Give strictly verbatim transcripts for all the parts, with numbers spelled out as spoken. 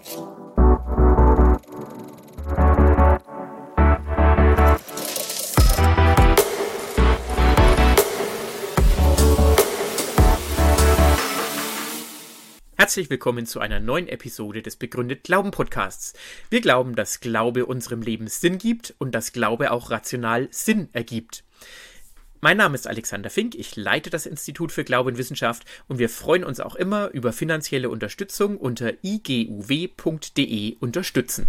Herzlich willkommen zu einer neuen Episode des Begründet Glauben Podcasts. Wir glauben, dass Glaube unserem Leben Sinn gibt und dass Glaube auch rational Sinn ergibt. Mein Name ist Alexander Fink, ich leite das Institut für Glaube und Wissenschaft und wir freuen uns auch immer über finanzielle Unterstützung unter i g u w punkt d e unterstützen.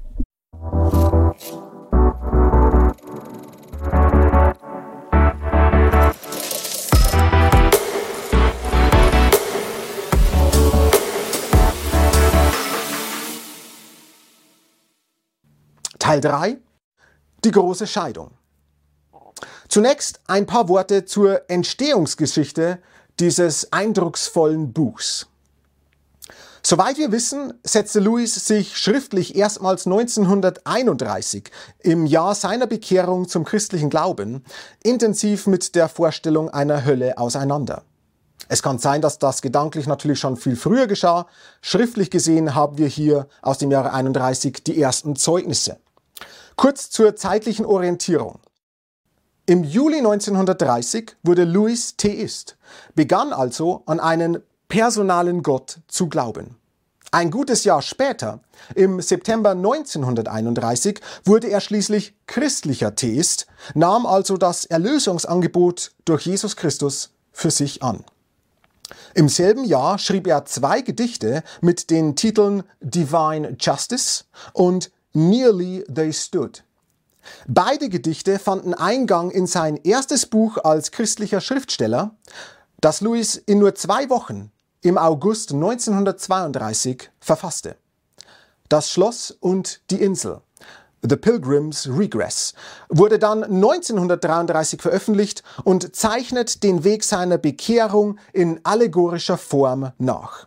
Teil drei. Die große Scheidung. Zunächst ein paar Worte zur Entstehungsgeschichte dieses eindrucksvollen Buchs. Soweit wir wissen, setzte Lewis sich schriftlich erstmals neunzehnhunderteinunddreißig, im Jahr seiner Bekehrung zum christlichen Glauben, intensiv mit der Vorstellung einer Hölle auseinander. Es kann sein, dass das gedanklich natürlich schon viel früher geschah. Schriftlich gesehen haben wir hier aus dem Jahre einunddreißig die ersten Zeugnisse. Kurz zur zeitlichen Orientierung. Im Juli neunzehnhundertdreißig wurde Lewis Theist, begann also an einen personalen Gott zu glauben. Ein gutes Jahr später, im September neunzehnhunderteinunddreißig, wurde er schließlich christlicher Theist, nahm also das Erlösungsangebot durch Jesus Christus für sich an. Im selben Jahr schrieb er zwei Gedichte mit den Titeln Divine Justice und Nearly They Stood. Beide Gedichte fanden Eingang in sein erstes Buch als christlicher Schriftsteller, das Lewis in nur zwei Wochen im August neunzehnhundertzweiunddreißig verfasste. Das Schloss und die Insel, The Pilgrim's Regress, wurde dann neunzehnhundertdreiunddreißig veröffentlicht und zeichnet den Weg seiner Bekehrung in allegorischer Form nach.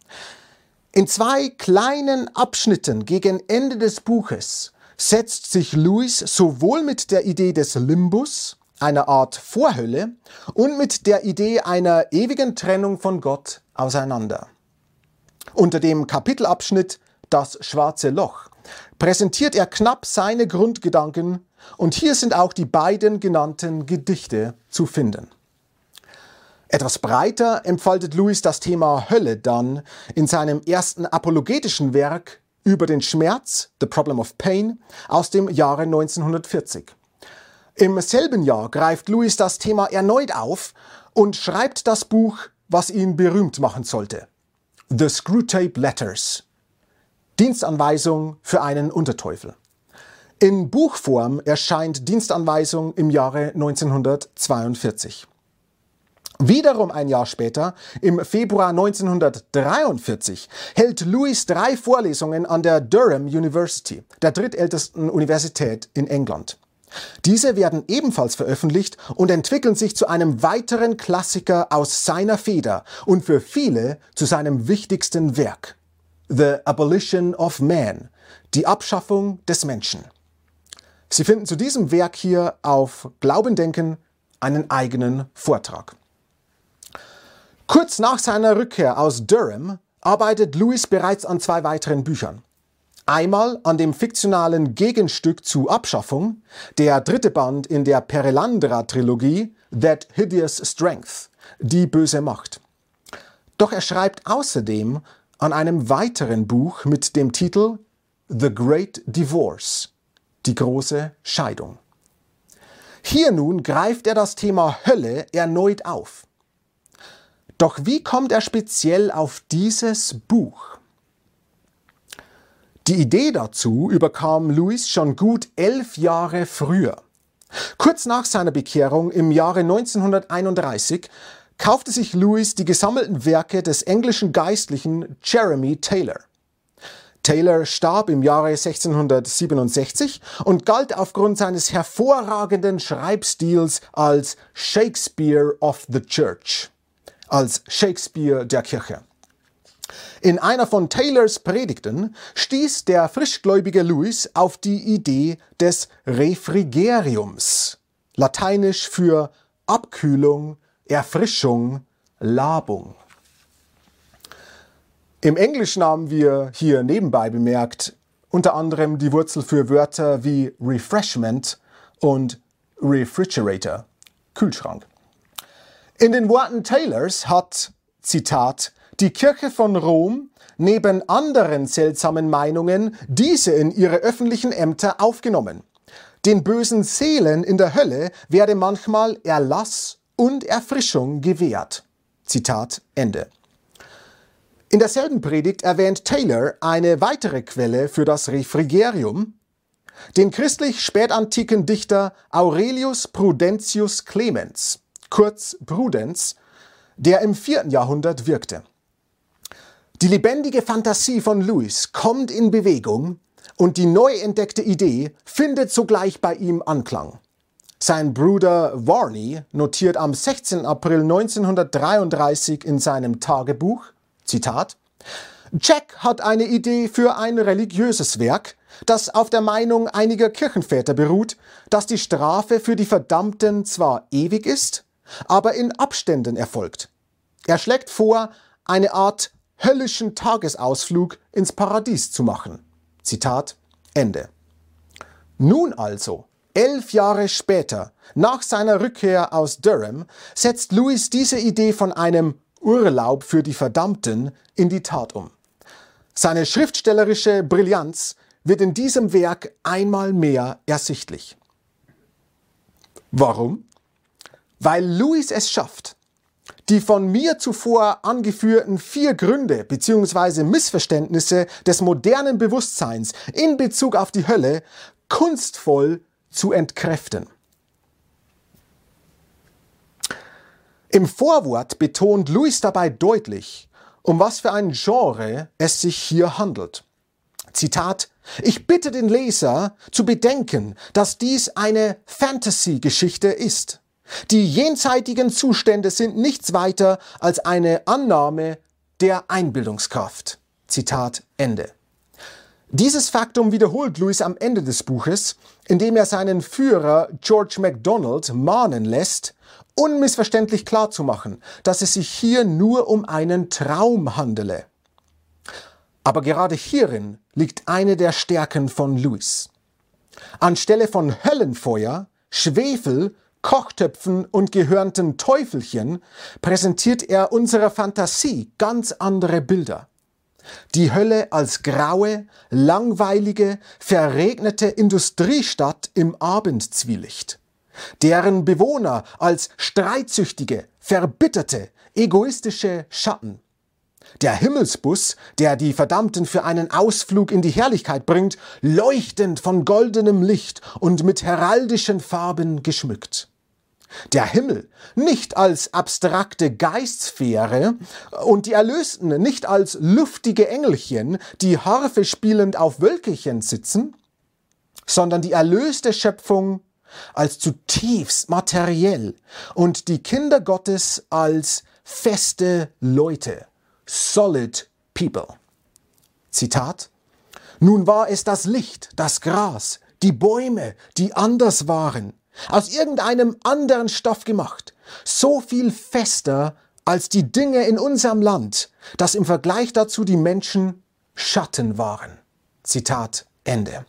In zwei kleinen Abschnitten gegen Ende des Buches setzt sich Lewis sowohl mit der Idee des Limbus, einer Art Vorhölle, und mit der Idee einer ewigen Trennung von Gott auseinander. Unter dem Kapitelabschnitt Das schwarze Loch präsentiert er knapp seine Grundgedanken und hier sind auch die beiden genannten Gedichte zu finden. Etwas breiter entfaltet Lewis das Thema Hölle dann in seinem ersten apologetischen Werk über den Schmerz, The Problem of Pain, aus dem Jahre neunzehnhundertvierzig. Im selben Jahr greift Lewis das Thema erneut auf und schreibt das Buch, was ihn berühmt machen sollte. The Screwtape Letters. Dienstanweisung für einen Unterteufel. In Buchform erscheint Dienstanweisung im Jahre neunzehnhundertzweiundvierzig. Wiederum ein Jahr später, im Februar neunzehnhundertdreiundvierzig, hält Lewis drei Vorlesungen an der Durham University, der drittältesten Universität in England. Diese werden ebenfalls veröffentlicht und entwickeln sich zu einem weiteren Klassiker aus seiner Feder und für viele zu seinem wichtigsten Werk. The Abolition of Man, die Abschaffung des Menschen. Sie finden zu diesem Werk hier auf Glaubendenken einen eigenen Vortrag. Kurz nach seiner Rückkehr aus Durham arbeitet Lewis bereits an zwei weiteren Büchern. Einmal an dem fiktionalen Gegenstück zu Abschaffung, der dritte Band in der Perelandra-Trilogie, That Hideous Strength, die böse Macht. Doch er schreibt außerdem an einem weiteren Buch mit dem Titel The Great Divorce, die große Scheidung. Hier nun greift er das Thema Hölle erneut auf. Doch wie kommt er speziell auf dieses Buch? Die Idee dazu überkam Lewis schon gut elf Jahre früher. Kurz nach seiner Bekehrung im Jahre neunzehnhunderteinunddreißig kaufte sich Lewis die gesammelten Werke des englischen Geistlichen Jeremy Taylor. Taylor starb im Jahre sechzehnhundertsiebenundsechzig und galt aufgrund seines hervorragenden Schreibstils als Shakespeare of the Church, als Shakespeare der Kirche. In einer von Taylors Predigten stieß der frischgläubige Lewis auf die Idee des Refrigeriums, lateinisch für Abkühlung, Erfrischung, Labung. Im Englischen haben wir hier nebenbei bemerkt unter anderem die Wurzel für Wörter wie Refreshment und Refrigerator, Kühlschrank. In den Worten Taylors hat, Zitat, die Kirche von Rom neben anderen seltsamen Meinungen diese in ihre öffentlichen Ämter aufgenommen. Den bösen Seelen in der Hölle werde manchmal Erlass und Erfrischung gewährt. Zitat Ende. In derselben Predigt erwähnt Taylor eine weitere Quelle für das Refrigerium, den christlich-spätantiken Dichter Aurelius Prudentius Clemens, kurz Prudenz, der im vierten Jahrhundert wirkte. Die lebendige Fantasie von Lewis kommt in Bewegung und die neu entdeckte Idee findet sogleich bei ihm Anklang. Sein Bruder Varney notiert am sechzehnten April neunzehnhundertdreiunddreißig in seinem Tagebuch, Zitat, Jack hat eine Idee für ein religiöses Werk, das auf der Meinung einiger Kirchenväter beruht, dass die Strafe für die Verdammten zwar ewig ist, aber in Abständen erfolgt. Er schlägt vor, eine Art höllischen Tagesausflug ins Paradies zu machen. Zitat Ende. Nun also, elf Jahre später, nach seiner Rückkehr aus Durham, setzt Lewis diese Idee von einem Urlaub für die Verdammten in die Tat um. Seine schriftstellerische Brillanz wird in diesem Werk einmal mehr ersichtlich. Warum? Weil Lewis es schafft, die von mir zuvor angeführten vier Gründe bzw. Missverständnisse des modernen Bewusstseins in Bezug auf die Hölle kunstvoll zu entkräften. Im Vorwort betont Lewis dabei deutlich, um was für ein Genre es sich hier handelt. Zitat, ich bitte den Leser zu bedenken, dass dies eine Fantasy-Geschichte ist. Die jenseitigen Zustände sind nichts weiter als eine Annahme der Einbildungskraft. Zitat Ende. Dieses Faktum wiederholt Lewis am Ende des Buches, indem er seinen Führer George MacDonald mahnen lässt, unmissverständlich klarzumachen, dass es sich hier nur um einen Traum handele. Aber gerade hierin liegt eine der Stärken von Lewis. Anstelle von Höllenfeuer, Schwefel, Kochtöpfen und gehörnten Teufelchen präsentiert er unserer Fantasie ganz andere Bilder. Die Hölle als graue, langweilige, verregnete Industriestadt im Abendzwielicht, deren Bewohner als streitsüchtige, verbitterte, egoistische Schatten. Der Himmelsbus, der die Verdammten für einen Ausflug in die Herrlichkeit bringt, leuchtend von goldenem Licht und mit heraldischen Farben geschmückt. Der Himmel nicht als abstrakte Geistsphäre und die Erlösten nicht als luftige Engelchen, die Harfe spielend auf Wölkchen sitzen, sondern die erlöste Schöpfung als zutiefst materiell und die Kinder Gottes als feste Leute, solid people. Zitat: Nun war es das Licht, das Gras, die Bäume, die anders waren, aus irgendeinem anderen Stoff gemacht, so viel fester als die Dinge in unserem Land, dass im Vergleich dazu die Menschen Schatten waren. Zitat Ende.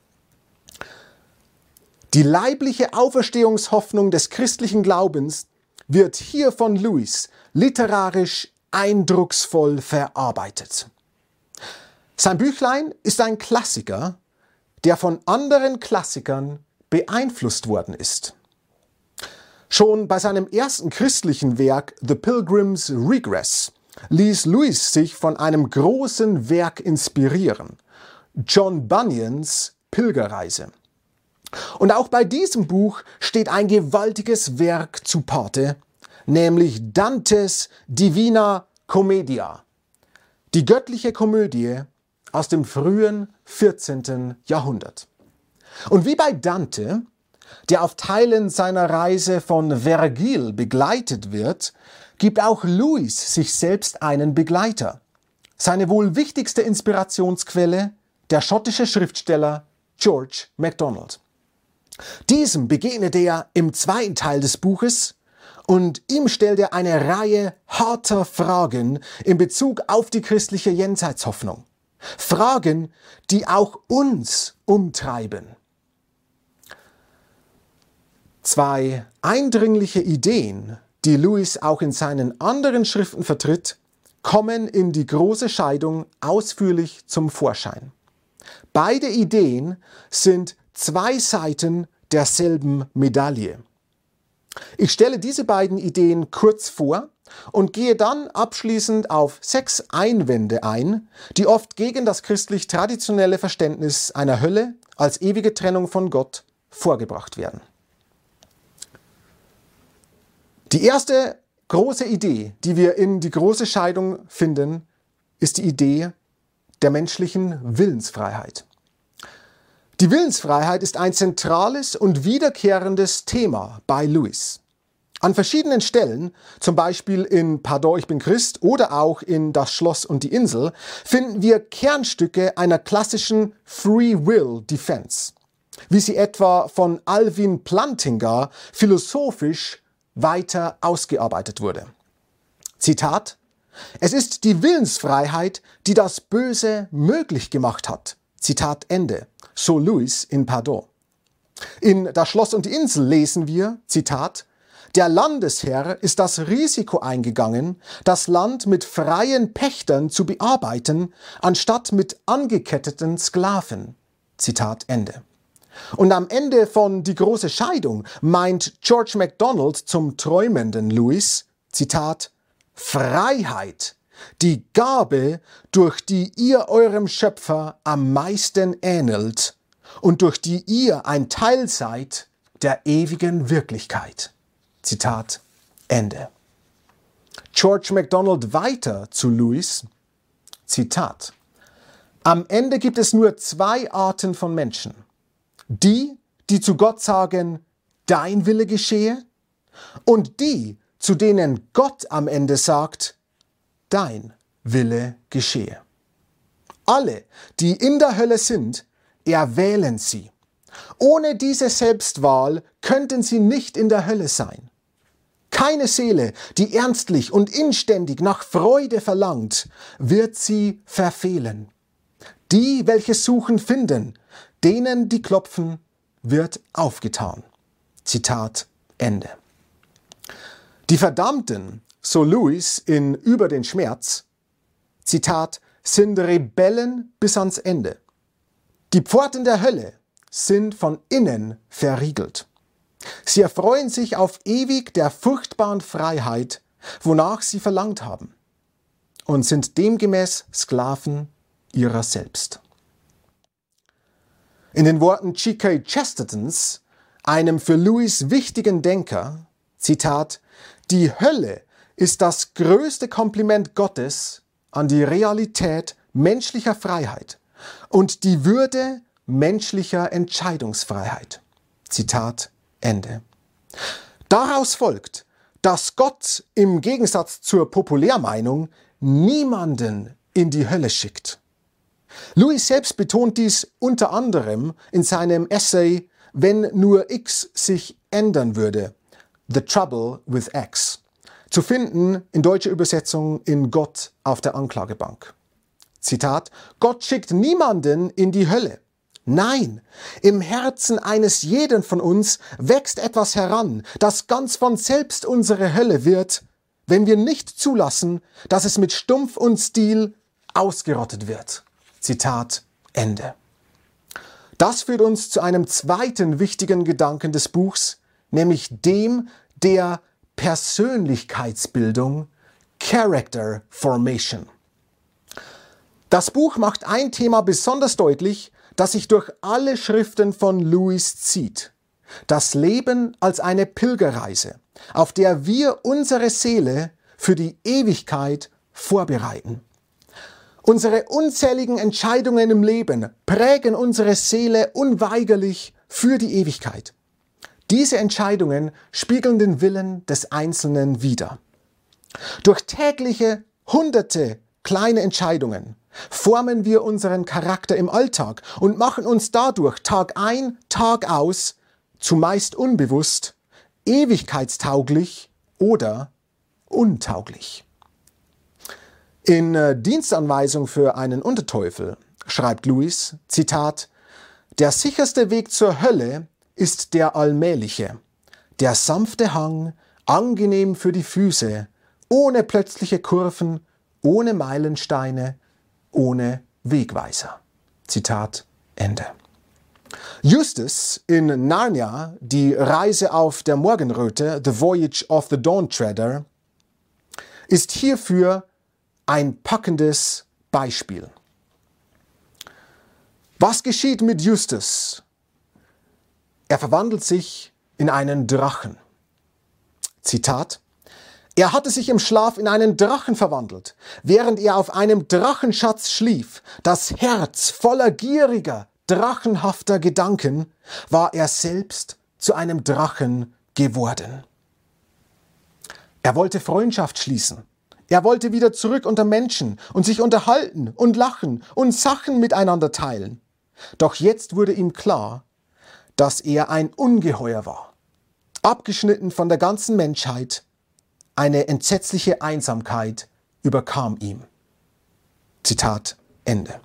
Die leibliche Auferstehungshoffnung des christlichen Glaubens wird hier von Lewis literarisch eindrucksvoll verarbeitet. Sein Büchlein ist ein Klassiker, der von anderen Klassikern beeinflusst worden ist. Schon bei seinem ersten christlichen Werk The Pilgrim's Regress ließ Lewis sich von einem großen Werk inspirieren, John Bunyans Pilgerreise. Und auch bei diesem Buch steht ein gewaltiges Werk zu Pate, nämlich Dantes Divina Commedia, die göttliche Komödie aus dem frühen vierzehnten Jahrhundert. Und wie bei Dante, der auf Teilen seiner Reise von Vergil begleitet wird, gibt auch Lewis sich selbst einen Begleiter. Seine wohl wichtigste Inspirationsquelle, der schottische Schriftsteller George MacDonald. Diesem begegnet er im zweiten Teil des Buches Und ihm stellt er eine Reihe harter Fragen in Bezug auf die christliche Jenseitshoffnung. Fragen, die auch uns umtreiben. Zwei eindringliche Ideen, die Lewis auch in seinen anderen Schriften vertritt, kommen in die große Scheidung ausführlich zum Vorschein. Beide Ideen sind zwei Seiten derselben Medaille. Ich stelle diese beiden Ideen kurz vor und gehe dann abschließend auf sechs Einwände ein, die oft gegen das christlich-traditionelle Verständnis einer Hölle als ewige Trennung von Gott vorgebracht werden. Die erste große Idee, die wir in die große Scheidung finden, ist die Idee der menschlichen Willensfreiheit. Die Willensfreiheit ist ein zentrales und wiederkehrendes Thema bei Lewis. An verschiedenen Stellen, zum Beispiel in Pardon, ich bin Christ oder auch in Das Schloss und die Insel, finden wir Kernstücke einer klassischen Free Will Defense, wie sie etwa von Alvin Plantinga philosophisch weiter ausgearbeitet wurde. Zitat: Es ist die Willensfreiheit, die das Böse möglich gemacht hat. Zitat Ende. So Lewis in Pardon. In Das Schloss und die Insel lesen wir, Zitat: Der Landesherr ist das Risiko eingegangen, das Land mit freien Pächtern zu bearbeiten, anstatt mit angeketteten Sklaven. Zitat Ende. Und am Ende von Die große Scheidung meint George MacDonald zum träumenden Lewis, Zitat: Freiheit, die Gabe, durch die ihr eurem Schöpfer am meisten ähnelt und durch die ihr ein Teil seid der ewigen Wirklichkeit. Zitat Ende. George MacDonald weiter zu Lewis, Zitat: Am Ende gibt es nur zwei Arten von Menschen. Die, die zu Gott sagen, dein Wille geschehe, und die, zu denen Gott am Ende sagt, dein Wille geschehe. Alle, die in der Hölle sind, erwählen sie. Ohne diese Selbstwahl könnten sie nicht in der Hölle sein. Keine Seele, die ernstlich und inständig nach Freude verlangt, wird sie verfehlen. Die, welche suchen, finden, denen, die klopfen, wird aufgetan. Zitat Ende. Die Verdammten, so Lewis in Über den Schmerz, Zitat, sind Rebellen bis ans Ende. Die Pforten der Hölle sind von innen verriegelt. Sie erfreuen sich auf ewig der furchtbaren Freiheit, wonach sie verlangt haben, und sind demgemäß Sklaven ihrer selbst. In den Worten G K Chestertons, einem für Lewis wichtigen Denker, Zitat, die Hölle ist das größte Kompliment Gottes an die Realität menschlicher Freiheit und die Würde menschlicher Entscheidungsfreiheit. Zitat Ende. Daraus folgt, dass Gott im Gegensatz zur Populärmeinung niemanden in die Hölle schickt. Lewis selbst betont dies unter anderem in seinem Essay Wenn nur X sich ändern würde, The Trouble with X, zu finden in deutscher Übersetzung in Gott auf der Anklagebank. Zitat: Gott schickt niemanden in die Hölle. Nein, im Herzen eines jeden von uns wächst etwas heran, das ganz von selbst unsere Hölle wird, wenn wir nicht zulassen, dass es mit Stumpf und Stil ausgerottet wird. Zitat Ende. Das führt uns zu einem zweiten wichtigen Gedanken des Buchs, nämlich dem der Persönlichkeitsbildung, Character Formation. Das Buch macht ein Thema besonders deutlich, das sich durch alle Schriften von Lewis zieht. Das Leben als eine Pilgerreise, auf der wir unsere Seele für die Ewigkeit vorbereiten. Unsere unzähligen Entscheidungen im Leben prägen unsere Seele unweigerlich für die Ewigkeit. Diese Entscheidungen spiegeln den Willen des Einzelnen wider. Durch tägliche, hunderte kleine Entscheidungen formen wir unseren Charakter im Alltag und machen uns dadurch Tag ein, Tag aus, zumeist unbewusst, ewigkeitstauglich oder untauglich. In äh, Dienstanweisung für einen Unterteufel schreibt Lewis, Zitat, der sicherste Weg zur Hölle ist der allmähliche, der sanfte Hang, angenehm für die Füße, ohne plötzliche Kurven, ohne Meilensteine, ohne Wegweiser. Zitat Ende. Justus in Narnia, die Reise auf der Morgenröte, The Voyage of the Dawn Treader, ist hierfür ein packendes Beispiel. Was geschieht mit Justus? Er verwandelt sich in einen Drachen. Zitat: Er hatte sich im Schlaf in einen Drachen verwandelt, während er auf einem Drachenschatz schlief. Das Herz voller gieriger, drachenhafter Gedanken war er selbst zu einem Drachen geworden. Er wollte Freundschaft schließen. Er wollte wieder zurück unter Menschen und sich unterhalten und lachen und Sachen miteinander teilen. Doch jetzt wurde ihm klar, dass er ein Ungeheuer war. Abgeschnitten von der ganzen Menschheit, eine entsetzliche Einsamkeit überkam ihm. Zitat Ende.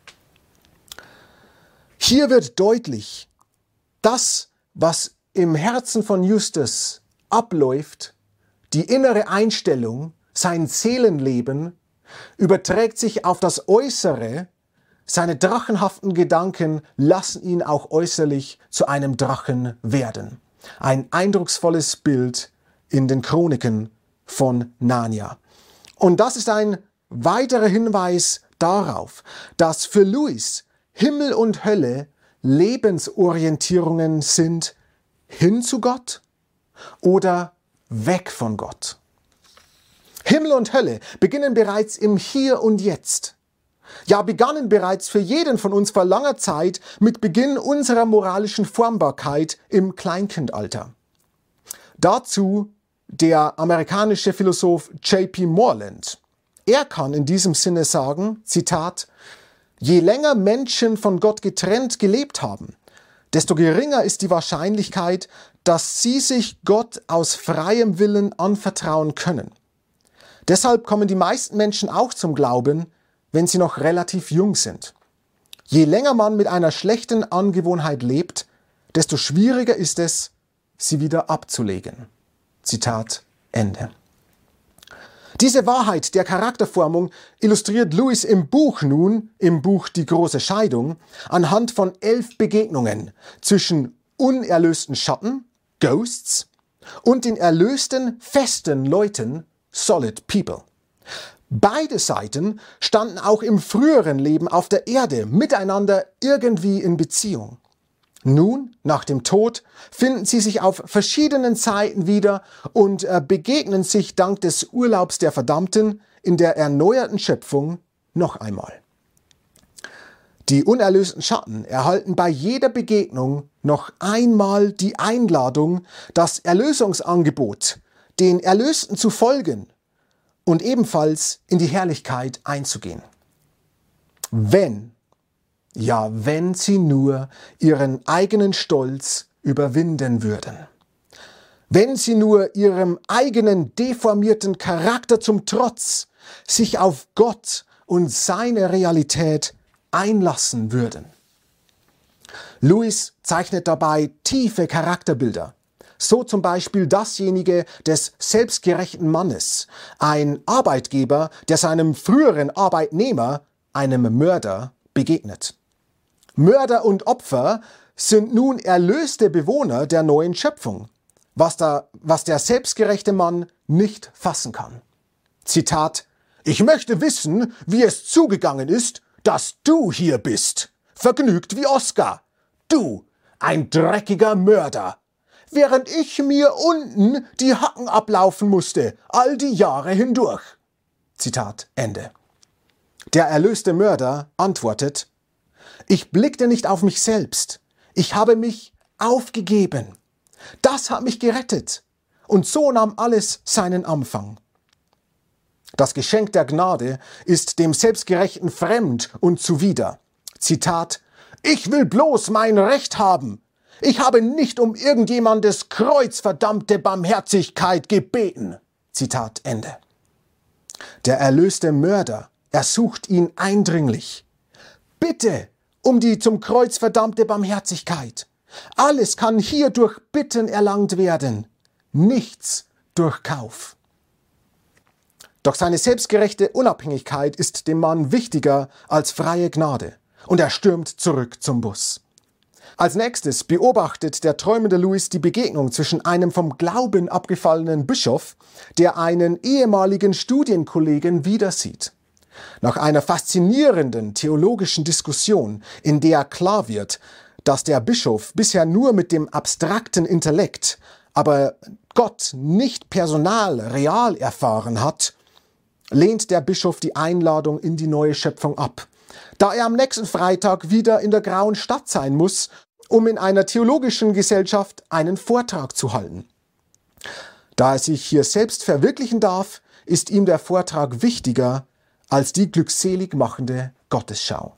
Hier wird deutlich, das, was im Herzen von Justus abläuft, die innere Einstellung, sein Seelenleben, überträgt sich auf das Äußere. Seine drachenhaften Gedanken lassen ihn auch äußerlich zu einem Drachen werden. Ein eindrucksvolles Bild in den Chroniken von Narnia. Und das ist ein weiterer Hinweis darauf, dass für Lewis Himmel und Hölle Lebensorientierungen sind, hin zu Gott oder weg von Gott. Himmel und Hölle beginnen bereits im Hier und Jetzt. Ja, begannen bereits für jeden von uns vor langer Zeit mit Beginn unserer moralischen Formbarkeit im Kleinkindalter. Dazu der amerikanische Philosoph J P Moreland. Er kann in diesem Sinne sagen, Zitat, je länger Menschen von Gott getrennt gelebt haben, desto geringer ist die Wahrscheinlichkeit, dass sie sich Gott aus freiem Willen anvertrauen können. Deshalb kommen die meisten Menschen auch zum Glauben, wenn sie noch relativ jung sind. Je länger man mit einer schlechten Angewohnheit lebt, desto schwieriger ist es, sie wieder abzulegen. Zitat Ende. Diese Wahrheit der Charakterformung illustriert Lewis im Buch nun, im Buch Die große Scheidung, anhand von elf Begegnungen zwischen unerlösten Schatten, Ghosts, und den erlösten, festen Leuten, Solid People. Beide Seiten standen auch im früheren Leben auf der Erde miteinander irgendwie in Beziehung. Nun, nach dem Tod, finden sie sich auf verschiedenen Seiten wieder und äh, begegnen sich dank des Urlaubs der Verdammten in der erneuerten Schöpfung noch einmal. Die unerlösten Schatten erhalten bei jeder Begegnung noch einmal die Einladung, das Erlösungsangebot, den Erlösten zu folgen und ebenfalls in die Herrlichkeit einzugehen. Wenn, ja, wenn sie nur ihren eigenen Stolz überwinden würden. Wenn sie nur ihrem eigenen deformierten Charakter zum Trotz sich auf Gott und seine Realität einlassen würden. Lewis zeichnet dabei tiefe Charakterbilder. So zum Beispiel dasjenige des selbstgerechten Mannes, ein Arbeitgeber, der seinem früheren Arbeitnehmer, einem Mörder, begegnet. Mörder und Opfer sind nun erlöste Bewohner der neuen Schöpfung, was, da, was der selbstgerechte Mann nicht fassen kann. Zitat: Ich möchte wissen, wie es zugegangen ist, dass du hier bist, vergnügt wie Oscar. Du, ein dreckiger Mörder. Während ich mir unten die Hacken ablaufen musste, all die Jahre hindurch. Zitat Ende. Der erlöste Mörder antwortet: Ich blickte nicht auf mich selbst. Ich habe mich aufgegeben. Das hat mich gerettet. Und so nahm alles seinen Anfang. Das Geschenk der Gnade ist dem Selbstgerechten fremd und zuwider. Zitat: Ich will bloß mein Recht haben. Ich habe nicht um irgendjemandes kreuzverdammte Barmherzigkeit gebeten. Zitat Ende. Der erlöste Mörder ersucht ihn eindringlich. Bitte um die zum Kreuz verdammte Barmherzigkeit. Alles kann hier durch Bitten erlangt werden, nichts durch Kauf. Doch seine selbstgerechte Unabhängigkeit ist dem Mann wichtiger als freie Gnade und er stürmt zurück zum Bus. Als nächstes beobachtet der träumende Louis die Begegnung zwischen einem vom Glauben abgefallenen Bischof, der einen ehemaligen Studienkollegen wiedersieht. Nach einer faszinierenden theologischen Diskussion, in der klar wird, dass der Bischof bisher nur mit dem abstrakten Intellekt, aber Gott nicht personal, real erfahren hat, lehnt der Bischof die Einladung in die neue Schöpfung ab, da er am nächsten Freitag wieder in der Grauen Stadt sein muss, um in einer theologischen Gesellschaft einen Vortrag zu halten. Da er sich hier selbst verwirklichen darf, ist ihm der Vortrag wichtiger als die glückselig machende Gottesschau.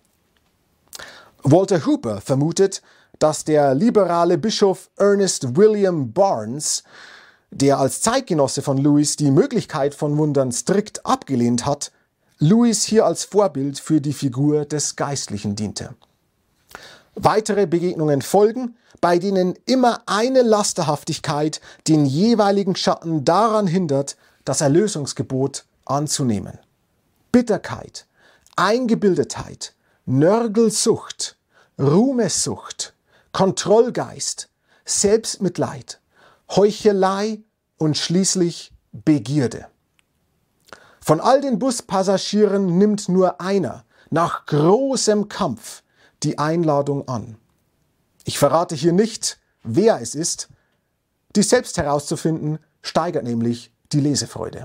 Walter Hooper vermutet, dass der liberale Bischof Ernest William Barnes, der als Zeitgenosse von Louis die Möglichkeit von Wundern strikt abgelehnt hat, Louis hier als Vorbild für die Figur des Geistlichen diente. Weitere Begegnungen folgen, bei denen immer eine Lasterhaftigkeit den jeweiligen Schatten daran hindert, das Erlösungsgebot anzunehmen. Bitterkeit, Eingebildetheit, Nörgelsucht, Ruhmessucht, Kontrollgeist, Selbstmitleid, Heuchelei und schließlich Begierde. Von all den Buspassagieren nimmt nur einer nach großem Kampf die Einladung an. Ich verrate hier nicht, wer es ist. Dies selbst herauszufinden, steigert nämlich die Lesefreude.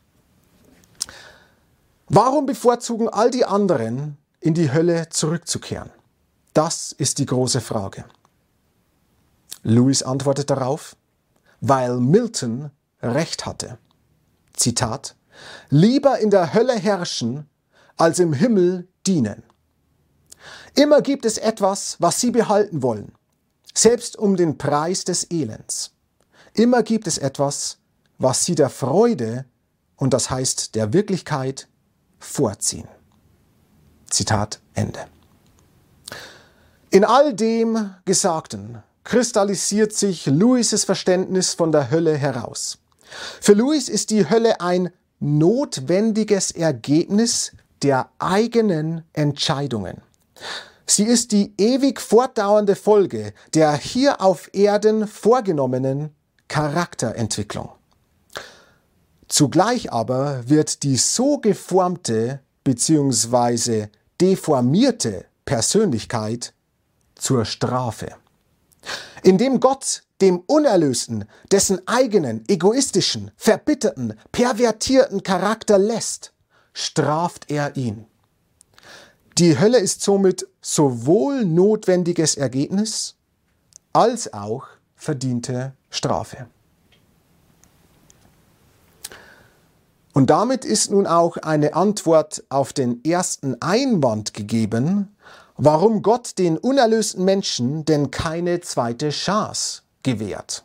Warum bevorzugen all die anderen, in die Hölle zurückzukehren? Das ist die große Frage. Louis antwortet darauf, weil Milton recht hatte. Zitat: Lieber in der Hölle herrschen, als im Himmel dienen. Immer gibt es etwas, was sie behalten wollen, selbst um den Preis des Elends. Immer gibt es etwas, was sie der Freude, und das heißt der Wirklichkeit, vorziehen. Zitat Ende. In all dem Gesagten kristallisiert sich Louis' Verständnis von der Hölle heraus. Für Louis ist die Hölle ein notwendiges Ergebnis der eigenen Entscheidungen. Sie ist die ewig fortdauernde Folge der hier auf Erden vorgenommenen Charakterentwicklung. Zugleich aber wird die so geformte bzw. deformierte Persönlichkeit zur Strafe. Indem Gott dem Unerlösten dessen eigenen, egoistischen, verbitterten, pervertierten Charakter lässt, straft er ihn. Die Hölle ist somit sowohl notwendiges Ergebnis als auch verdiente Strafe. Und damit ist nun auch eine Antwort auf den ersten Einwand gegeben, warum Gott den unerlösten Menschen denn keine zweite Chance gewährt.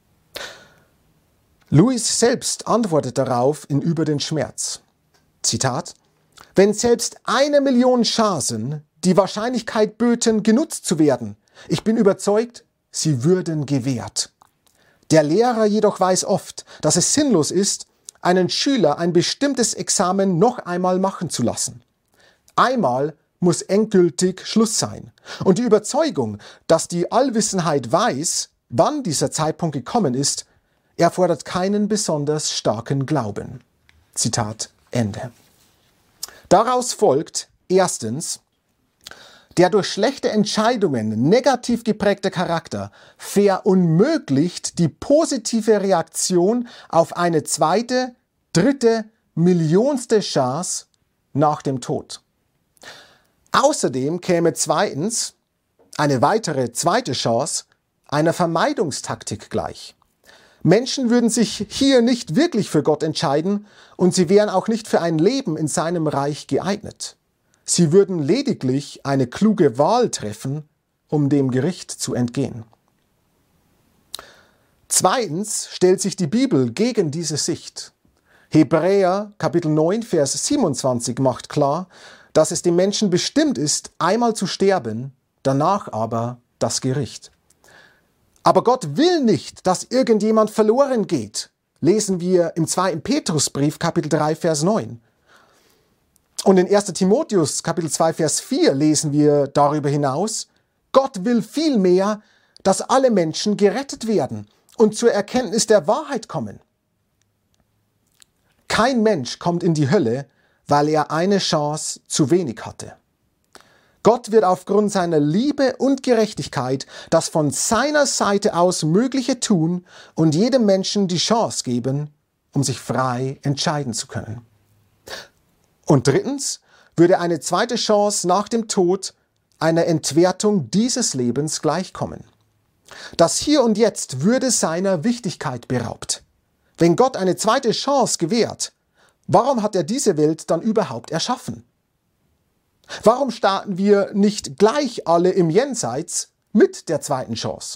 Louis selbst antwortet darauf in Über den Schmerz. Zitat: Wenn selbst eine Million Chancen die Wahrscheinlichkeit böten, genutzt zu werden, ich bin überzeugt, sie würden gewährt. Der Lehrer jedoch weiß oft, dass es sinnlos ist, einen Schüler ein bestimmtes Examen noch einmal machen zu lassen. Einmal muss endgültig Schluss sein. Und die Überzeugung, dass die Allwissenheit weiß, wann dieser Zeitpunkt gekommen ist, erfordert keinen besonders starken Glauben. Zitat Ende. Daraus folgt erstens, der durch schlechte Entscheidungen negativ geprägte Charakter verunmöglicht die positive Reaktion auf eine zweite, dritte, millionste Chance nach dem Tod. Außerdem käme zweitens eine weitere zweite Chance einer Vermeidungstaktik gleich. Menschen würden sich hier nicht wirklich für Gott entscheiden und sie wären auch nicht für ein Leben in seinem Reich geeignet. Sie würden lediglich eine kluge Wahl treffen, um dem Gericht zu entgehen. Zweitens stellt sich die Bibel gegen diese Sicht. Hebräer Kapitel neun, Vers siebenundzwanzig macht klar, dass es dem Menschen bestimmt ist, einmal zu sterben, danach aber das Gericht. Aber Gott will nicht, dass irgendjemand verloren geht, lesen wir im zweiten Petrusbrief Kapitel drei, Vers neun. Und in erster Timotheus Kapitel zwei, Vers vier lesen wir darüber hinaus, Gott will vielmehr, dass alle Menschen gerettet werden und zur Erkenntnis der Wahrheit kommen. Kein Mensch kommt in die Hölle, weil er eine Chance zu wenig hatte. Gott wird aufgrund seiner Liebe und Gerechtigkeit das von seiner Seite aus Mögliche tun und jedem Menschen die Chance geben, um sich frei entscheiden zu können. Und drittens würde eine zweite Chance nach dem Tod einer Entwertung dieses Lebens gleichkommen. Das Hier und Jetzt würde seiner Wichtigkeit beraubt. Wenn Gott eine zweite Chance gewährt, warum hat er diese Welt dann überhaupt erschaffen? Warum starten wir nicht gleich alle im Jenseits mit der zweiten Chance?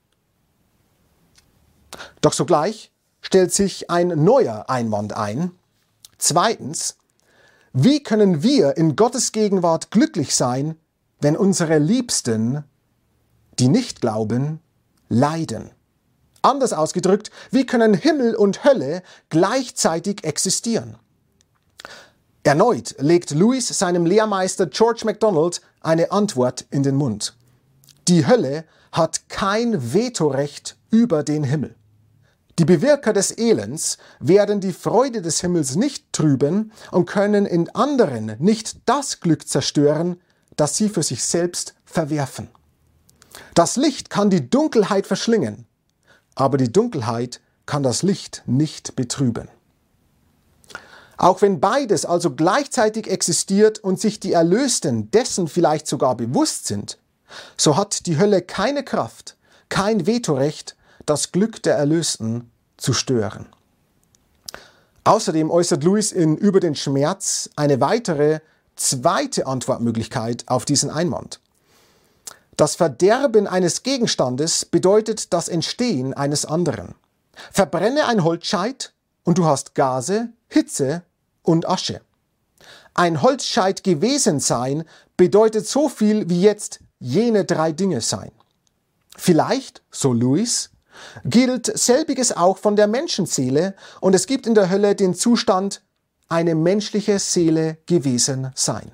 Doch sogleich stellt sich ein neuer Einwand ein. Zweitens, wie können wir in Gottes Gegenwart glücklich sein, wenn unsere Liebsten, die nicht glauben, leiden? Anders ausgedrückt, wie können Himmel und Hölle gleichzeitig existieren? Erneut legt Lewis seinem Lehrmeister George MacDonald eine Antwort in den Mund. Die Hölle hat kein Vetorecht über den Himmel. Die Bewirker des Elends werden die Freude des Himmels nicht trüben und können in anderen nicht das Glück zerstören, das sie für sich selbst verwerfen. Das Licht kann die Dunkelheit verschlingen, aber die Dunkelheit kann das Licht nicht betrüben. Auch wenn beides also gleichzeitig existiert und sich die Erlösten dessen vielleicht sogar bewusst sind, so hat die Hölle keine Kraft, kein Vetorecht, das Glück der Erlösten zu stören. Außerdem äußert Lewis in Über den Schmerz eine weitere, zweite Antwortmöglichkeit auf diesen Einwand. Das Verderben eines Gegenstandes bedeutet das Entstehen eines anderen. Verbrenne ein Holzscheit und du hast Gase, Hitze und Asche. Ein Holzscheit gewesen sein bedeutet so viel wie jetzt jene drei Dinge sein. Vielleicht, so Lewis, gilt selbiges auch von der Menschenseele und es gibt in der Hölle den Zustand, eine menschliche Seele gewesen sein.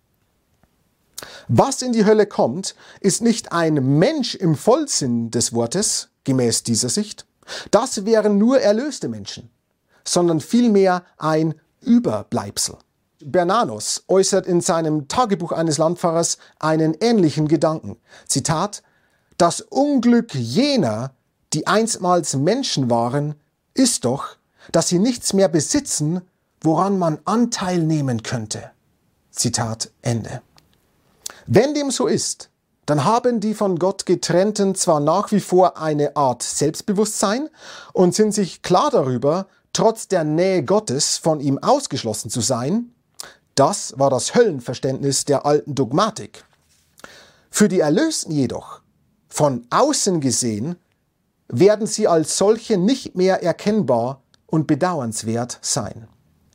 Was in die Hölle kommt, ist nicht ein Mensch im Vollsinn des Wortes, gemäß dieser Sicht. Das wären nur erlöste Menschen, sondern vielmehr ein Überbleibsel. Bernanos äußert in seinem Tagebuch eines Landfahrers einen ähnlichen Gedanken. Zitat: Das Unglück jener, die einstmals Menschen waren, ist doch, dass sie nichts mehr besitzen, woran man Anteil nehmen könnte. Zitat Ende. Wenn dem so ist, dann haben die von Gott Getrennten zwar nach wie vor eine Art Selbstbewusstsein und sind sich klar darüber, trotz der Nähe Gottes von ihm ausgeschlossen zu sein. Das war das Höllenverständnis der alten Dogmatik. Für die Erlösten jedoch, von außen gesehen, werden sie als solche nicht mehr erkennbar und bedauernswert sein.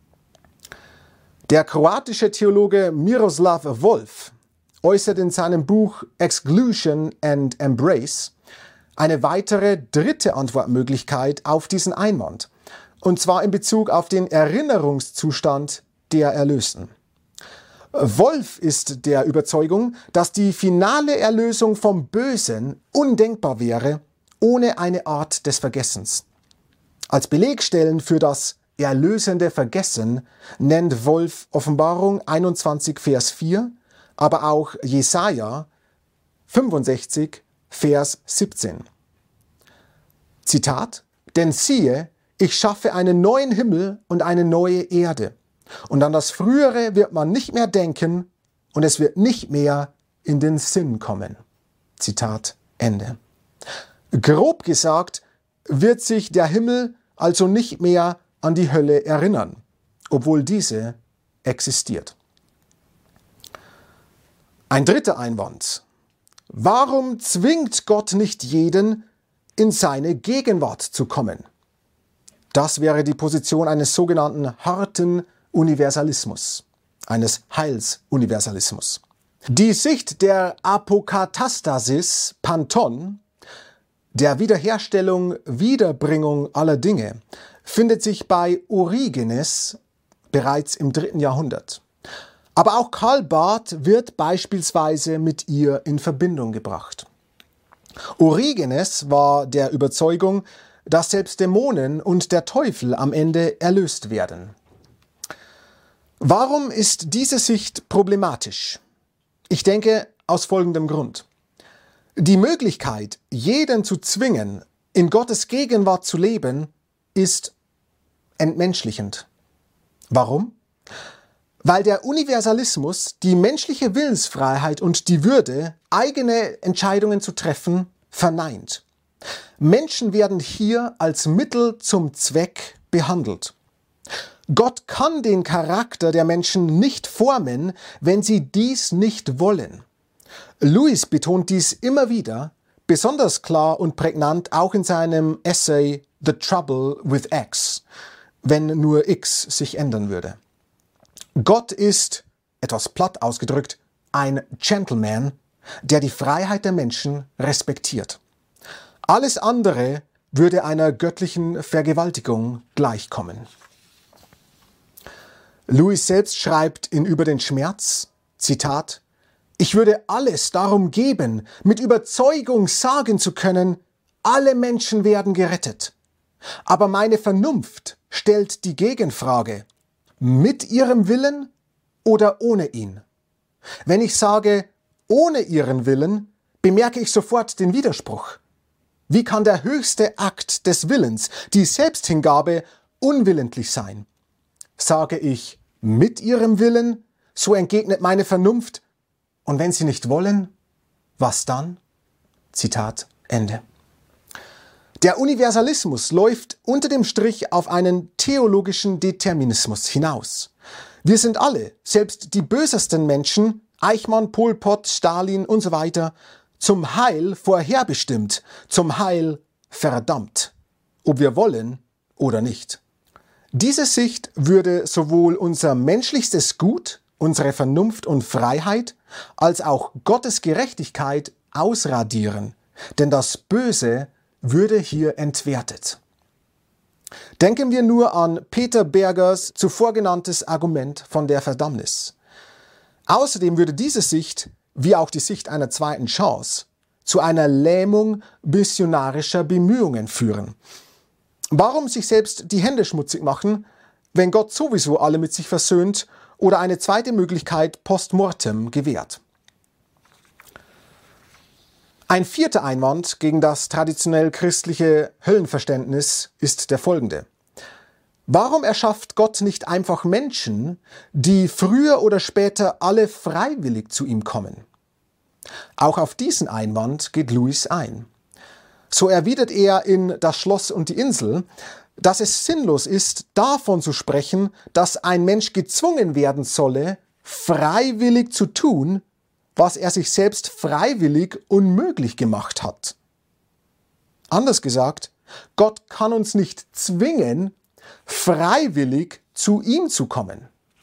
Der kroatische Theologe Miroslav Volf äußert in seinem Buch Exclusion and Embrace eine weitere dritte Antwortmöglichkeit auf diesen Einwand, und zwar in Bezug auf den Erinnerungszustand der Erlösten. Volf ist der Überzeugung, dass die finale Erlösung vom Bösen undenkbar wäre, ohne eine Art des Vergessens. Als Belegstellen für das erlösende Vergessen nennt Volf Offenbarung einundzwanzig, Vers vier, aber auch Jesaja fünfundsechzig, Vers siebzehn. Zitat: Denn siehe, ich schaffe einen neuen Himmel und eine neue Erde. Und an das Frühere wird man nicht mehr denken und es wird nicht mehr in den Sinn kommen. Zitat Ende. Grob gesagt wird sich der Himmel also nicht mehr an die Hölle erinnern, obwohl diese existiert. Ein dritter Einwand. Warum zwingt Gott nicht jeden, in seine Gegenwart zu kommen. Das wäre die Position eines sogenannten harten Universalismus, eines Heilsuniversalismus. Die Sicht der Apokatastasis Panton, der Wiederherstellung, Wiederbringung aller Dinge, findet sich bei Origenes bereits im dritten Jahrhundert. Aber auch Karl Barth wird beispielsweise mit ihr in Verbindung gebracht. Origenes war der Überzeugung, dass selbst Dämonen und der Teufel am Ende erlöst werden. Warum ist diese Sicht problematisch? Ich denke, aus folgendem Grund. Die Möglichkeit, jeden zu zwingen, in Gottes Gegenwart zu leben, ist entmenschlichend. Warum? Weil der Universalismus die menschliche Willensfreiheit und die Würde, eigene Entscheidungen zu treffen, verneint. Menschen werden hier als Mittel zum Zweck behandelt. Gott kann den Charakter der Menschen nicht formen, wenn sie dies nicht wollen. Lewis betont dies immer wieder, besonders klar und prägnant auch in seinem Essay The Trouble with X, wenn nur X sich ändern würde. Gott ist, etwas platt ausgedrückt, ein Gentleman, der die Freiheit der Menschen respektiert. Alles andere würde einer göttlichen Vergewaltigung gleichkommen. Lewis selbst schreibt in Über den Schmerz, Zitat, Ich würde alles darum geben, mit Überzeugung sagen zu können, alle Menschen werden gerettet. Aber meine Vernunft stellt die Gegenfrage, mit ihrem Willen oder ohne ihn? Wenn ich sage, ohne ihren Willen, bemerke ich sofort den Widerspruch. Wie kann der höchste Akt des Willens, die Selbsthingabe, unwillentlich sein? Sage ich, mit ihrem Willen, so entgegnet meine Vernunft, und wenn sie nicht wollen, was dann? Zitat Ende. Der Universalismus läuft unter dem Strich auf einen theologischen Determinismus hinaus. Wir sind alle, selbst die bösesten Menschen, Eichmann, Pol Pot, Stalin und so weiter, zum Heil vorherbestimmt, zum Heil verdammt, ob wir wollen oder nicht. Diese Sicht würde sowohl unser menschlichstes Gut, unsere Vernunft und Freiheit, als auch Gottes Gerechtigkeit ausradieren, denn das Böse würde hier entwertet. Denken wir nur an Peter Bergers zuvor genanntes Argument von der Verdammnis. Außerdem würde diese Sicht, wie auch die Sicht einer zweiten Chance, zu einer Lähmung missionarischer Bemühungen führen. Warum sich selbst die Hände schmutzig machen, wenn Gott sowieso alle mit sich versöhnt oder eine zweite Möglichkeit post mortem gewährt? Ein vierter Einwand gegen das traditionell christliche Höllenverständnis ist der folgende. Warum erschafft Gott nicht einfach Menschen, die früher oder später alle freiwillig zu ihm kommen? Auch auf diesen Einwand geht Lewis ein. So erwidert er in Das Schloss und die Insel, dass es sinnlos ist, davon zu sprechen, dass ein Mensch gezwungen werden solle, freiwillig zu tun, was er sich selbst freiwillig unmöglich gemacht hat. Anders gesagt, Gott kann uns nicht zwingen, freiwillig zu ihm zu kommen.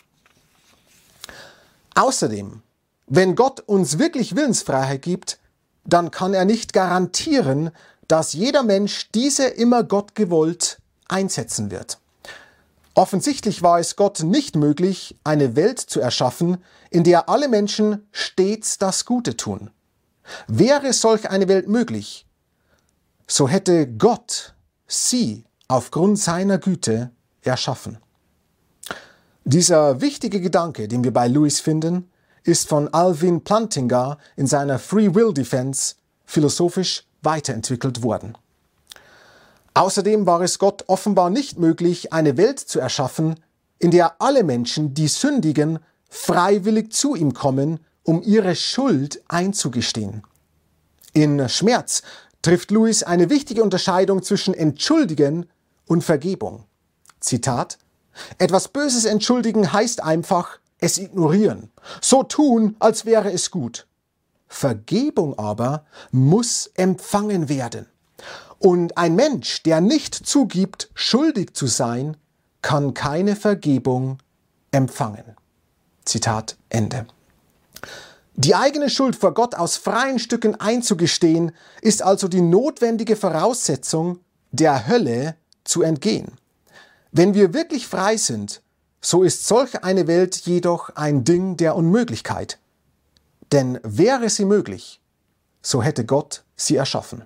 Außerdem, wenn Gott uns wirklich Willensfreiheit gibt, dann kann er nicht garantieren, dass jeder Mensch diese immer Gott gewollt einsetzen wird. Offensichtlich war es Gott nicht möglich, eine Welt zu erschaffen, in der alle Menschen stets das Gute tun. Wäre solch eine Welt möglich, so hätte Gott sie aufgrund seiner Güte erschaffen. Dieser wichtige Gedanke, den wir bei Lewis finden, ist von Alvin Plantinga in seiner Free Will Defense philosophisch weiterentwickelt worden. Außerdem war es Gott offenbar nicht möglich, eine Welt zu erschaffen, in der alle Menschen, die sündigen, freiwillig zu ihm kommen, um ihre Schuld einzugestehen. In Schmerz trifft Lewis eine wichtige Unterscheidung zwischen Entschuldigen und Vergebung. Zitat: Etwas Böses entschuldigen heißt einfach, es ignorieren, so tun, als wäre es gut. Vergebung aber muss empfangen werden. Und ein Mensch, der nicht zugibt, schuldig zu sein, kann keine Vergebung empfangen. Zitat Ende. Die eigene Schuld vor Gott aus freien Stücken einzugestehen, ist also die notwendige Voraussetzung, der Hölle zu entgehen. Wenn wir wirklich frei sind, so ist solch eine Welt jedoch ein Ding der Unmöglichkeit. Denn wäre sie möglich, so hätte Gott sie erschaffen.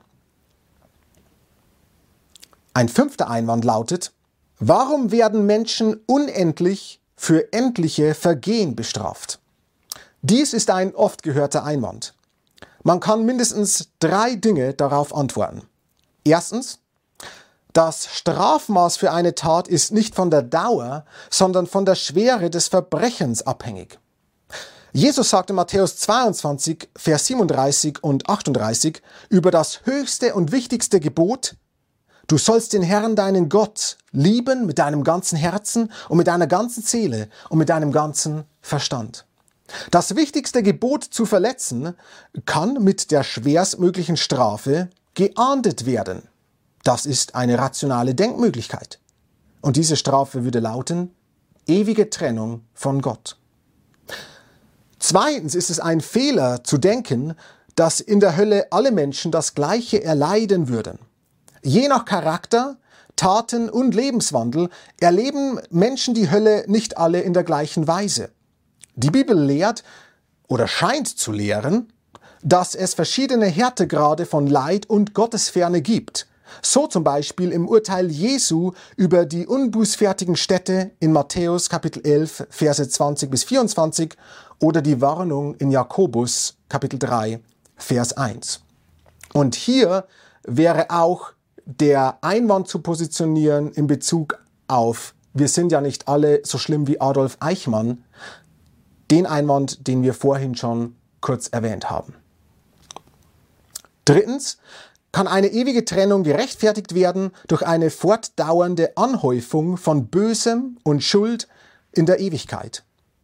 Ein fünfter Einwand lautet: Warum werden Menschen unendlich für endliche Vergehen bestraft? Dies ist ein oft gehörter Einwand. Man kann mindestens drei Dinge darauf antworten. Erstens: Das Strafmaß für eine Tat ist nicht von der Dauer, sondern von der Schwere des Verbrechens abhängig. Jesus sagte in Matthäus zweiundzwanzig, Vers siebenunddreißig und achtunddreißig über das höchste und wichtigste Gebot: Du sollst den Herrn, deinen Gott, lieben mit deinem ganzen Herzen und mit deiner ganzen Seele und mit deinem ganzen Verstand. Das wichtigste Gebot zu verletzen, kann mit der schwerstmöglichen Strafe geahndet werden. Das ist eine rationale Denkmöglichkeit. Und diese Strafe würde lauten: ewige Trennung von Gott. Zweitens ist es ein Fehler zu denken, dass in der Hölle alle Menschen das Gleiche erleiden würden. Je nach Charakter, Taten und Lebenswandel erleben Menschen die Hölle nicht alle in der gleichen Weise. Die Bibel lehrt oder scheint zu lehren, dass es verschiedene Härtegrade von Leid und Gottesferne gibt. So zum Beispiel im Urteil Jesu über die unbußfertigen Städte in Matthäus Kapitel elf, Verse zwanzig bis vierundzwanzig oder die Warnung in Jakobus Kapitel drei, Vers eins. Und hier wäre auch der Einwand zu positionieren in Bezug auf: Wir sind ja nicht alle so schlimm wie Adolf Eichmann. Den Einwand, den wir vorhin schon kurz erwähnt haben. Drittens: Kann eine ewige Trennung gerechtfertigt werden durch eine fortdauernde Anhäufung von Bösem und Schuld in der Ewigkeit.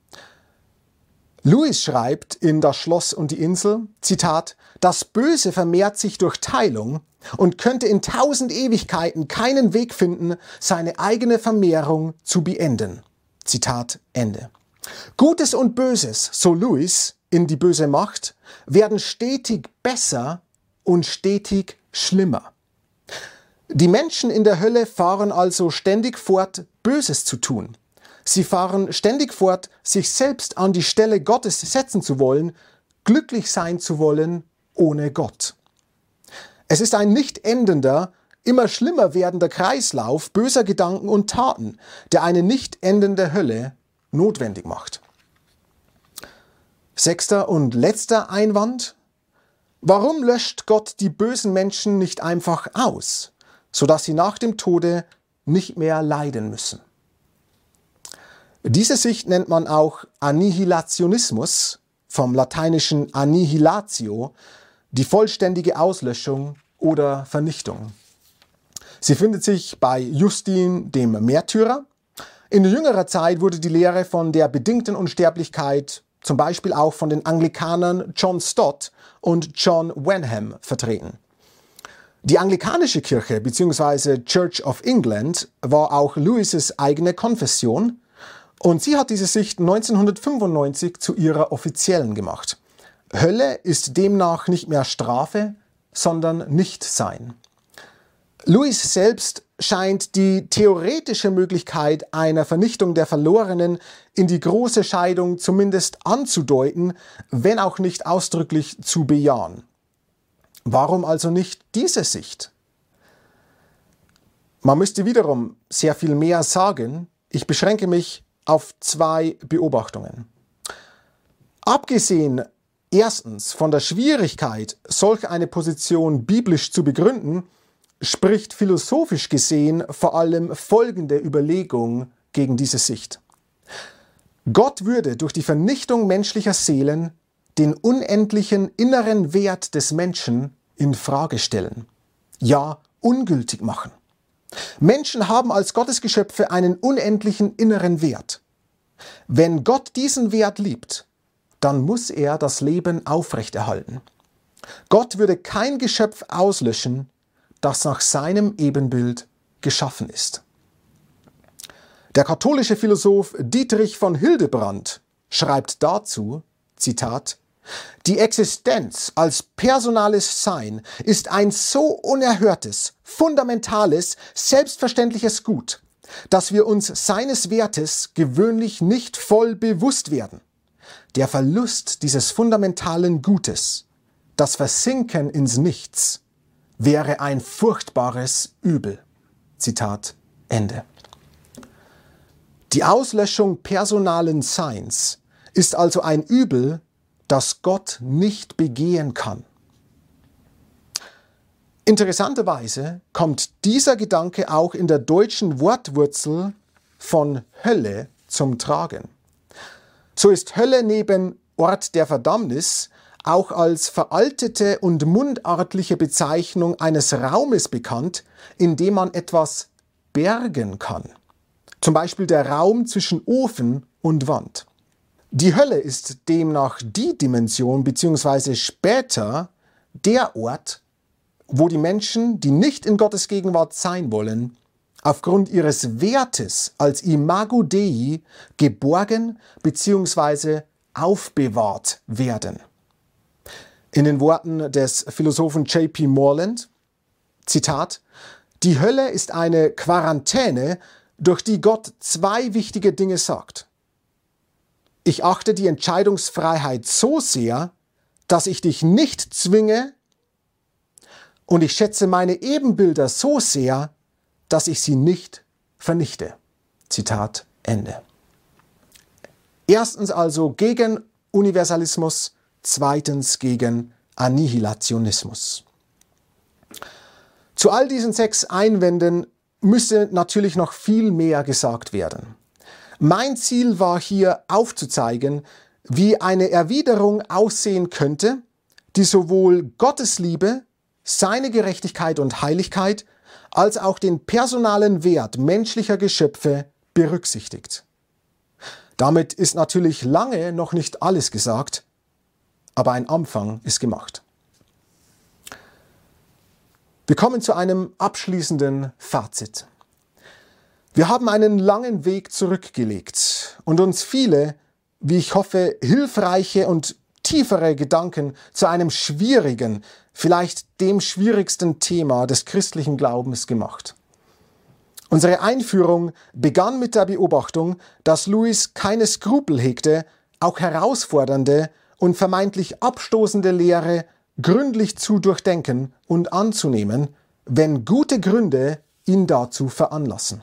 Lewis schreibt in Das Schloss und die Insel, Zitat: Das Böse vermehrt sich durch Teilung und könnte in tausend Ewigkeiten keinen Weg finden, seine eigene Vermehrung zu beenden. Zitat Ende. Gutes und Böses, so Lewis in Die böse Macht, werden stetig besser und stetig schlimmer. Die Menschen in der Hölle fahren also ständig fort, Böses zu tun. Sie fahren ständig fort, sich selbst an die Stelle Gottes setzen zu wollen, glücklich sein zu wollen ohne Gott. Es ist ein nicht endender, immer schlimmer werdender Kreislauf böser Gedanken und Taten, der eine nicht endende Hölle notwendig macht. Sechster und letzter Einwand: Warum löscht Gott die bösen Menschen nicht einfach aus, sodass sie nach dem Tode nicht mehr leiden müssen? Diese Sicht nennt man auch Annihilationismus, vom lateinischen annihilatio, die vollständige Auslöschung oder Vernichtung. Sie findet sich bei Justin dem Märtyrer. In jüngerer Zeit wurde die Lehre von der bedingten Unsterblichkeit zum Beispiel auch von den Anglikanern John Stott und John Wenham vertreten. Die anglikanische Kirche bzw. Church of England war auch Lewis' eigene Konfession und sie hat diese Sicht neunzehnhundertfünfundneunzig zu ihrer offiziellen gemacht. Hölle ist demnach nicht mehr Strafe, sondern Nichtsein. Lewis selbst scheint die theoretische Möglichkeit einer Vernichtung der Verlorenen in die große Scheidung zumindest anzudeuten, wenn auch nicht ausdrücklich zu bejahen. Warum also nicht diese Sicht? Man müsste wiederum sehr viel mehr sagen. Ich beschränke mich auf zwei Beobachtungen. Abgesehen erstens von der Schwierigkeit, solch eine Position biblisch zu begründen, spricht philosophisch gesehen vor allem folgende Überlegung gegen diese Sicht. Gott würde durch die Vernichtung menschlicher Seelen den unendlichen inneren Wert des Menschen in Frage stellen, ja ungültig machen. Menschen haben als Gottesgeschöpfe einen unendlichen inneren Wert. Wenn Gott diesen Wert liebt, dann muss er das Leben aufrechterhalten. Gott würde kein Geschöpf auslöschen, das nach seinem Ebenbild geschaffen ist. Der katholische Philosoph Dietrich von Hildebrand schreibt dazu, Zitat, die Existenz als personales Sein ist ein so unerhörtes, fundamentales, selbstverständliches Gut, dass wir uns seines Wertes gewöhnlich nicht voll bewusst werden. Der Verlust dieses fundamentalen Gutes, das Versinken ins Nichts, wäre ein furchtbares Übel. Zitat Ende. Die Auslöschung personalen Seins ist also ein Übel, das Gott nicht begehen kann. Interessanterweise kommt dieser Gedanke auch in der deutschen Wortwurzel von Hölle zum Tragen. So ist Hölle neben Ort der Verdammnis auch als veraltete und mundartliche Bezeichnung eines Raumes bekannt, in dem man etwas bergen kann. Zum Beispiel der Raum zwischen Ofen und Wand. Die Hölle ist demnach die Dimension bzw. später der Ort, wo die Menschen, die nicht in Gottes Gegenwart sein wollen, aufgrund ihres Wertes als Imago Dei geborgen bzw. aufbewahrt werden. In den Worten des Philosophen J P Moreland, Zitat, die Hölle ist eine Quarantäne, durch die Gott zwei wichtige Dinge sagt. Ich achte die Entscheidungsfreiheit so sehr, dass ich dich nicht zwinge, und ich schätze meine Ebenbilder so sehr, dass ich sie nicht vernichte. Zitat Ende. Erstens also gegen Universalismus, zweitens gegen Annihilationismus. Zu all diesen sechs Einwänden müsste natürlich noch viel mehr gesagt werden. Mein Ziel war hier aufzuzeigen, wie eine Erwiderung aussehen könnte, die sowohl Gottes Liebe, seine Gerechtigkeit und Heiligkeit, als auch den personalen Wert menschlicher Geschöpfe berücksichtigt. Damit ist natürlich lange noch nicht alles gesagt, aber ein Anfang ist gemacht. Wir kommen zu einem abschließenden Fazit. Wir haben einen langen Weg zurückgelegt und uns viele, wie ich hoffe, hilfreiche und tiefere Gedanken zu einem schwierigen, vielleicht dem schwierigsten Thema des christlichen Glaubens gemacht. Unsere Einführung begann mit der Beobachtung, dass Lewis keine Skrupel hegte, auch herausfordernde und vermeintlich abstoßende Lehre gründlich zu durchdenken und anzunehmen, wenn gute Gründe ihn dazu veranlassen.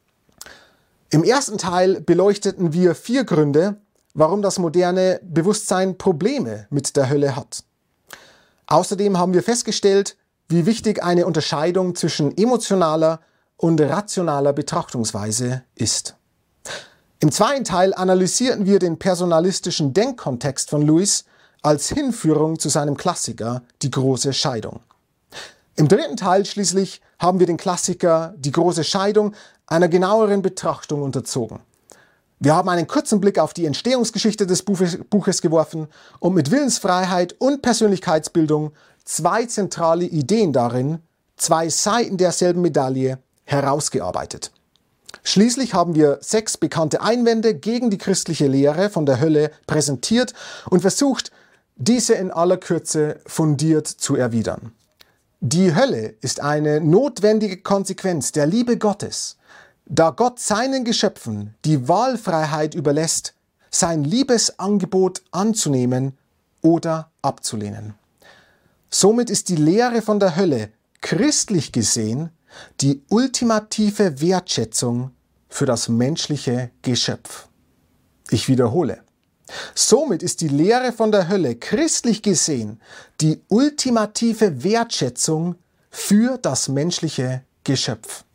Im ersten Teil beleuchteten wir vier Gründe, warum das moderne Bewusstsein Probleme mit der Hölle hat. Außerdem haben wir festgestellt, wie wichtig eine Unterscheidung zwischen emotionaler und rationaler Betrachtungsweise ist. Im zweiten Teil analysierten wir den personalistischen Denkkontext von Lewis als Hinführung zu seinem Klassiker Die große Scheidung. Im dritten Teil schließlich haben wir den Klassiker Die große Scheidung einer genaueren Betrachtung unterzogen. Wir haben einen kurzen Blick auf die Entstehungsgeschichte des Buches geworfen und mit Willensfreiheit und Persönlichkeitsbildung zwei zentrale Ideen darin, zwei Seiten derselben Medaille, herausgearbeitet. Schließlich haben wir sechs bekannte Einwände gegen die christliche Lehre von der Hölle präsentiert und versucht, diese in aller Kürze fundiert zu erwidern. Die Hölle ist eine notwendige Konsequenz der Liebe Gottes, da Gott seinen Geschöpfen die Wahlfreiheit überlässt, sein Liebesangebot anzunehmen oder abzulehnen. Somit ist die Lehre von der Hölle christlich gesehen die ultimative Wertschätzung für das menschliche Geschöpf. Ich wiederhole. Somit ist die Lehre von der Hölle christlich gesehen die ultimative Wertschätzung für das menschliche Geschöpf.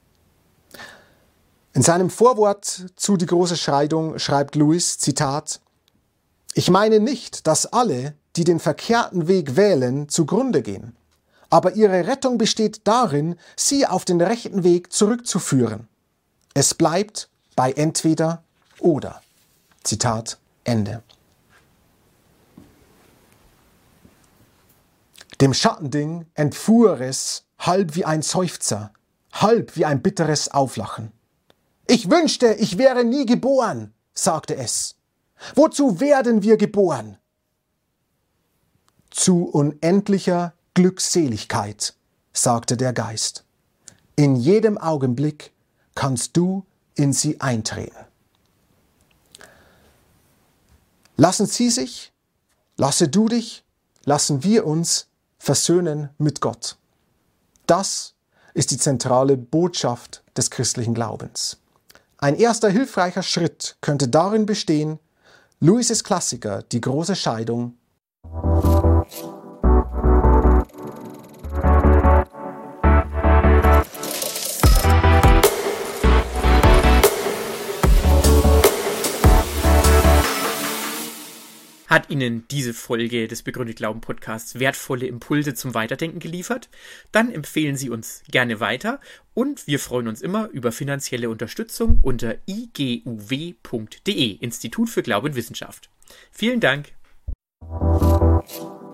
In seinem Vorwort zu Die große Scheidung schreibt Lewis, Zitat, ich meine nicht, dass alle, die den verkehrten Weg wählen, zugrunde gehen. Aber ihre Rettung besteht darin, sie auf den rechten Weg zurückzuführen. Es bleibt bei entweder oder. Zitat Ende. Dem Schattending entfuhr es halb wie ein Seufzer, halb wie ein bitteres Auflachen. »Ich wünschte, ich wäre nie geboren«, sagte es. »Wozu werden wir geboren?« »Zu unendlicher Glückseligkeit«, sagte der Geist. »In jedem Augenblick kannst du in sie eintreten.« Lassen Sie sich, lasse du dich, lassen wir uns versöhnen mit Gott. Das ist die zentrale Botschaft des christlichen Glaubens. Ein erster hilfreicher Schritt könnte darin bestehen, Lewis' Klassiker Die große Scheidung Hat Ihnen diese Folge des Begründet Glauben Podcasts wertvolle Impulse zum Weiterdenken geliefert? Dann empfehlen Sie uns gerne weiter und wir freuen uns immer über finanzielle Unterstützung unter i g u w punkt d e, Institut für Glaube und Wissenschaft. Vielen Dank!